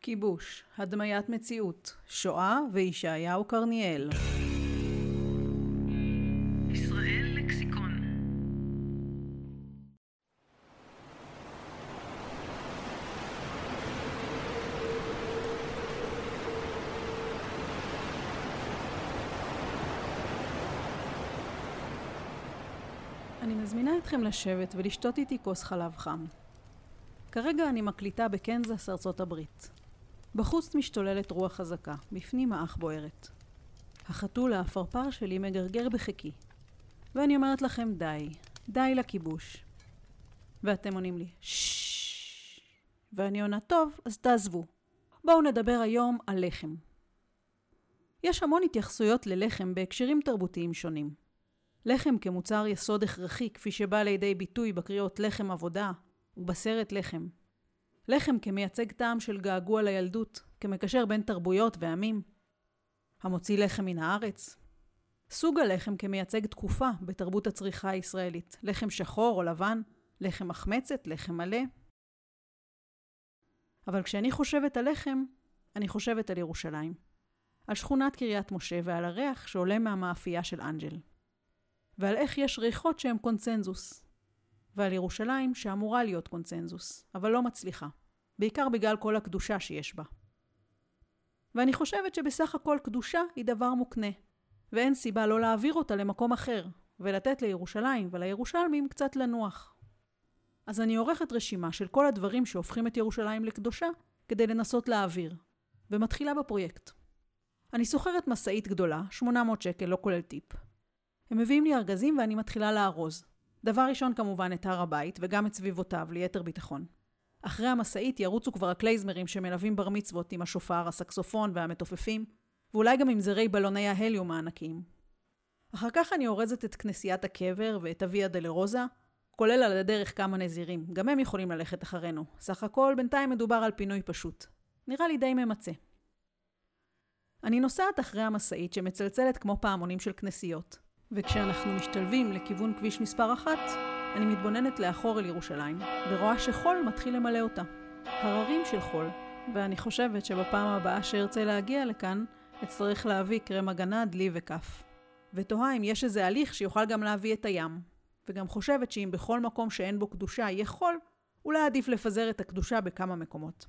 כיבוש, הדמיית מציאות, שואה וישעיהו קרניאל. ישראל לקסיקון. אני מזמינה אתכם לשבת ולשתות איתי כוס חלב חם. כרגע אני מקליטה בקנזס, ארצות הברית. בחוץ משתוללת רוח חזקה, בפנים האח בוערת. החתול האפרפר שלי מגרגר בחיקי. ואני אומרת לכם די לכיבוש. ואתם עונים לי, ששש. ואני עונה, טוב, אז תעזבו. בואו נדבר היום על לחם. יש המון התייחסויות ללחם בהקשרים תרבותיים שונים. לחם כמוצר יסוד הכרחי, כפי שבא לידי ביטוי בקריאות לחם עבודה ובסרט לחם. לחם כמייצג טעם של געגוע לילדות, כמקשר בין תרבויות ועמים. המוציא לחם מן הארץ. סוג הלחם כמייצג תקופה בתרבות הצריכה הישראלית. לחם שחור או לבן, לחם מחמצת, לחם מלא. אבל כשאני חושבת על לחם, אני חושבת על ירושלים. על שכונת קריית משה ועל הריח שעולה מהמאפייה של אנג'ל. ועל איך יש ריחות שהם קונצנזוס. ועל ירושלים שאמורה להיות קונצנזוס, אבל לא מצליחה. בעיקר בגלל כל הקדושה שיש בה. ואני חושבת שבסך הכל קדושה היא דבר מוקנה, ואין סיבה לא להעביר אותה למקום אחר, ולתת לירושלים ולירושלמים קצת לנוח. אז אני עורכת רשימה של כל הדברים שהופכים את ירושלים לקדושה, כדי לנסות להעביר, ומתחילה בפרויקט. אני סוחרת מסעית גדולה, 800 שקל, לא כולל טיפ. הם מביאים לי ארגזים ואני מתחילה לארוז. דבר ראשון כמובן את הר הבית וגם את סביבותיו ליתר ביטחון. אחרי המסעית ירוצו כבר הקלייזמרים שמלווים בר מצוות עם השופר, הסקסופון והמתופפים, ואולי גם עם זרי בלוני ההליום הענקיים. אחר כך אני אורזת את כנסיית הקבר ואת הוויה דלרוזה, כולל על הדרך כמה נזירים, גם הם יכולים ללכת אחרינו. סך הכל בינתיים מדובר על פינוי פשוט. נראה לי די ממצא. אני נוסעת אחרי המסעית שמצלצלת כמו פעמונים של כנסיות. וכשאנחנו משתלבים לכיוון כביש מספר 1, אני מתבוננת לאחור אל ירושלים, ורואה שחול מתחיל למלא אותה. הררים של חול, ואני חושבת שבפעם הבאה שארצה להגיע לכאן, אצטרך להביא קרם הגנה, דלי וכף. ותוהה אם יש איזה הליך שיוכל גם להביא את הים. וגם חושבת שאם בכל מקום שאין בו קדושה יהיה חול, אולי עדיף לפזר את הקדושה בכמה מקומות.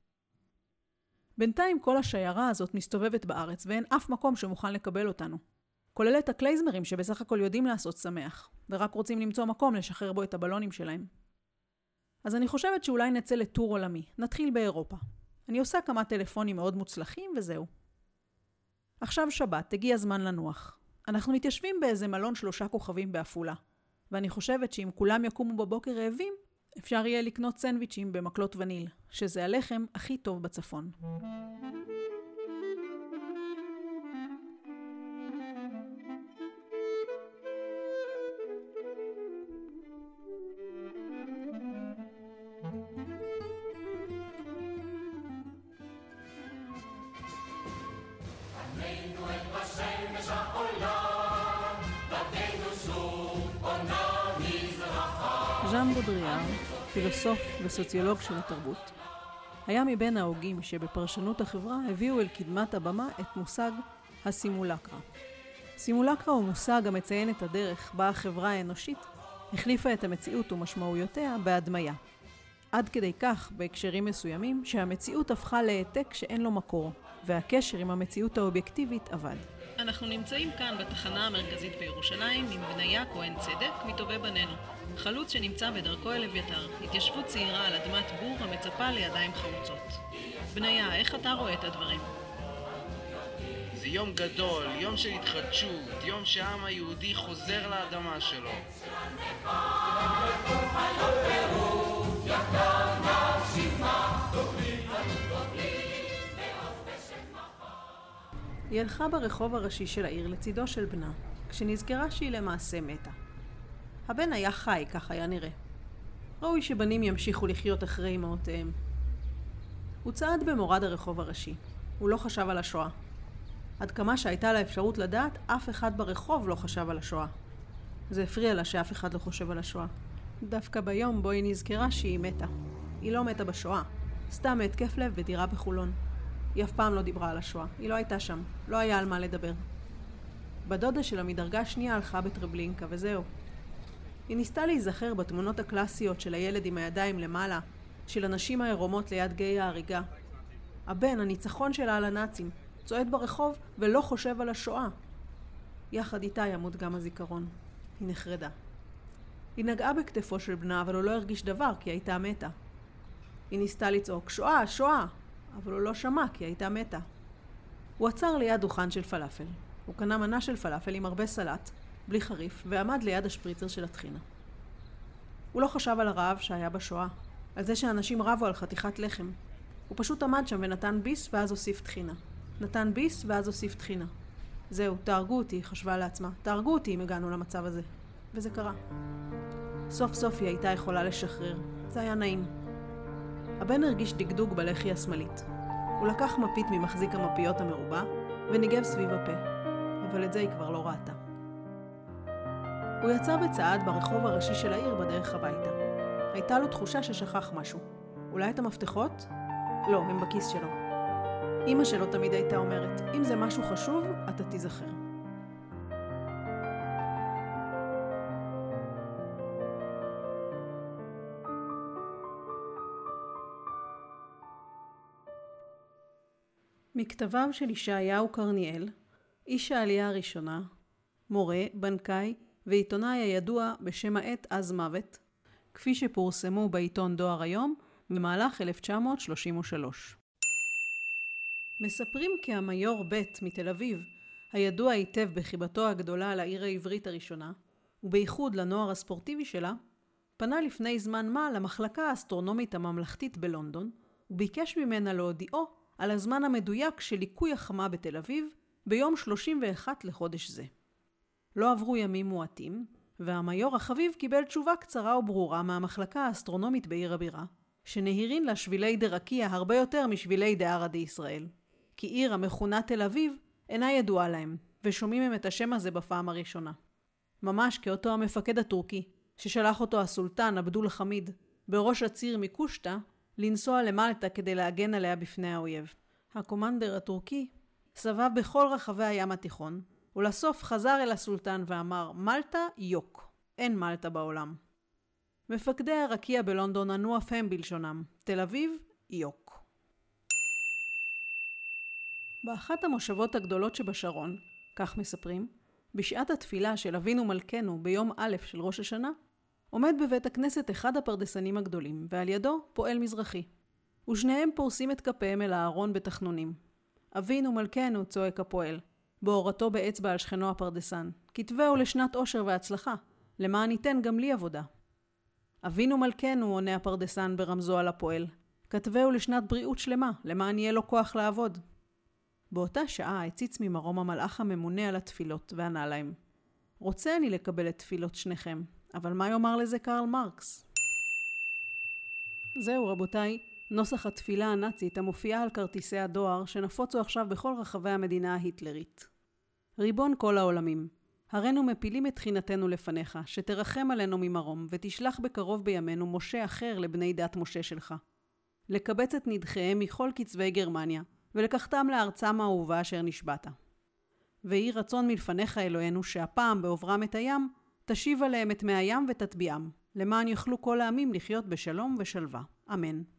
בינתיים כל השיירה הזאת מסתובבת בארץ, ואין אף מקום שמוכן לקבל אותנו. כולל את הקלייזמרים שבסך הכל יודעים לעשות שמח, ורק רוצים למצוא מקום לשחרר בו את הבלונים שלהם. אז אני חושבת שאולי נצא לטור עולמי, נתחיל באירופה. אני עושה כמה טלפונים מאוד מוצלחים וזהו. עכשיו שבת, הגיע זמן לנוח. אנחנו מתיישבים באיזה מלון 3 כוכבים באפולה, ואני חושבת שאם כולם יקומו בבוקר רעבים, אפשר יהיה לקנות סנדוויצ'ים במקלות וניל, שזה הלחם הכי טוב בצפון. ז'אן בודריאר, פילוסוף וסוציולוג של התרבות, היה מבין ההוגים שבפרשנות החברה הביאו אל קדמת הבמה את מושג הסימולקרה. סימולקרה הוא מושג המציין את הדרך בה החברה האנושית החליפה את המציאות ומשמעויותיה בהדמיה. עד כדי כך, בהקשרים מסוימים, שהמציאות הפכה להעתק שאין לו מקור, והקשר עם המציאות האובייקטיבית עבד. אנחנו נמצאים כאן בתחנה המרכזית בירושלים עם בניה כהן צדק מטובי בנינו. חלוץ שנמצא בדרכו אל אביתר, התיישבות צעירה על אדמת בור המצפה לידיים חרוצות. בניה, איך אתה רואה את הדברים? זה יום גדול, יום של התחדשות, יום שהעם היהודי חוזר לאדמה שלו. היא הלכה ברחוב הראשי של העיר לצידו של בנה, כשנזכרה שהיא למעשה מתה. הבן היה חי, כך היה נראה. ראוי שבנים ימשיכו לחיות אחרי אמהותיהם. הוא צעד במורד הרחוב הראשי. הוא לא חשב על השואה. עד כמה שהייתה לה אפשרות לדעת, אף אחד ברחוב לא חשב על השואה. זה הפריע לה שאף אחד לא חושב על השואה. דווקא ביום בו היא נזכרה שהיא מתה. היא לא מתה בשואה. סתם מהתקף לב בדירה בחולון. היא אף פעם לא דיברה על השואה, היא לא הייתה שם, לא היה על מה לדבר. בדודה שלה מדרגה שנייה הלכה בטרבלינקה וזהו. היא ניסתה להיזכר בתמונות הקלאסיות של הילד עם הידיים למעלה, של הנשים העירומות ליד גיא ההריגה. הבן, הניצחון שלה על הנאצים, צועד ברחוב ולא חושב על השואה. יחד איתה ימות גם הזיכרון. היא נחרדה. היא נגעה בכתפו של בנה, אבל הוא לא הרגיש דבר כי הייתה מתה. היא ניסתה לצעוק, שואה, שואה! אבל הוא לא שמע כי הייתה מתה. הוא עצר ליד דוכן של פלאפל. הוא קנה מנה של פלאפל עם הרבה סלט, בלי חריף, ועמד ליד השפריצר של הטחינה. הוא לא חשב על הרעב שהיה בשואה, על זה שאנשים רבו על חתיכת לחם. הוא פשוט עמד שם ונתן ביס ואז הוסיף טחינה. נתן ביס ואז הוסיף טחינה. זהו, תהרגו אותי, חשבה לעצמה. תהרגו אותי אם הגענו למצב הזה. וזה קרה. סוף סוף היא הייתה יכולה לשחרר. זה היה נעים. הבן הרגיש דגדוג בלחי השמאלית. הוא לקח מפית ממחזיק המפיות המרובה וניגב סביב הפה. אבל את זה היא כבר לא ראתה. הוא יצא בצעד ברחוב הראשי של העיר בדרך הביתה. הייתה לו תחושה ששכח משהו. אולי את המפתחות? לא, הם בכיס שלו. אמא שלו תמיד הייתה אומרת, אם זה משהו חשוב, אתה תיזכר. מכתביו של ישעיהו קרניאל, איש העלייה הראשונה, מורה, בנקאי ועיתונאי הידוע בשם העט אז מוות, כפי שפורסמו בעיתון דואר היום במהלך 1933. מספרים כי המיור ב' מתל אביב, הידוע היטב בחיבתו הגדולה לעיר העברית הראשונה, ובייחוד לנוער הספורטיבי שלה, פנה לפני זמן מה למחלקה האסטרונומית הממלכתית בלונדון, וביקש ממנה להודיעו על הזמן המדויק של ליקוי החמה בתל אביב ביום 31 לחודש זה. לא עברו ימים מועטים, והמיור החביב קיבל תשובה קצרה וברורה מהמחלקה האסטרונומית בעיר הבירה, שנהירין לה שבילי דרקיה הרבה יותר משבילי דהרה די ישראל. כי עיר המכונה תל אביב אינה ידועה להם, ושומעים הם את השם הזה בפעם הראשונה. ממש כאותו המפקד הטורקי, ששלח אותו הסולטן עבדול חמיד, בראש הציר מקושטה, לנסוע למלטה כדי להגן עליה בפני האויב. הקומנדר הטורקי סבב בכל רחבי הים התיכון, ולסוף חזר אל הסולטן ואמר, מלטה יוק, אין מלטה בעולם. מפקדי הרקיע בלונדון ענו אף הם בלשונם, תל אביב יוק. באחת המושבות הגדולות שבשרון, כך מספרים, בשעת התפילה של אבינו מלכנו ביום א' של ראש השנה, עומד בבית הכנסת אחד הפרדסנים הגדולים, ועל ידו פועל מזרחי. ושניהם פורסים את כפיהם אל הארון בתחנונים. אבינו מלכנו, צועק הפועל, בהורתו באצבע על שכנו הפרדסן, כתבהו לשנת עושר והצלחה, למען ניתן גם לי עבודה. אבינו מלכנו, עונה הפרדסן ברמזו על הפועל, כתבהו לשנת בריאות שלמה, למען יהיה לו כוח לעבוד. באותה שעה הציץ ממרום המלאך הממונה על התפילות וענה להם, רוצה אני לקבל את תפילות שניכם, אבל מה יאמר לזה קרל מרקס? זהו רבותיי, נוסח התפילה הנאצית המופיעה על כרטיסי הדואר שנפוצו עכשיו בכל רחבי המדינה ההיטלרית. ריבון כל העולמים, הרינו מפילים את תחינתנו לפניך, שתרחם עלינו ממרום ותשלח בקרוב בימינו משה אחר לבני דת משה שלך. לקבץ את נדחיהם מכל קצווי גרמניה, ולקחתם לארצם האהובה אשר נשבעת. ויהי רצון מלפניך אלוהינו שהפעם בעוברם את הים, תשיב עליהם את מי הים ותטביעם, למען יוכלו כל העמים לחיות בשלום ושלווה. אמן.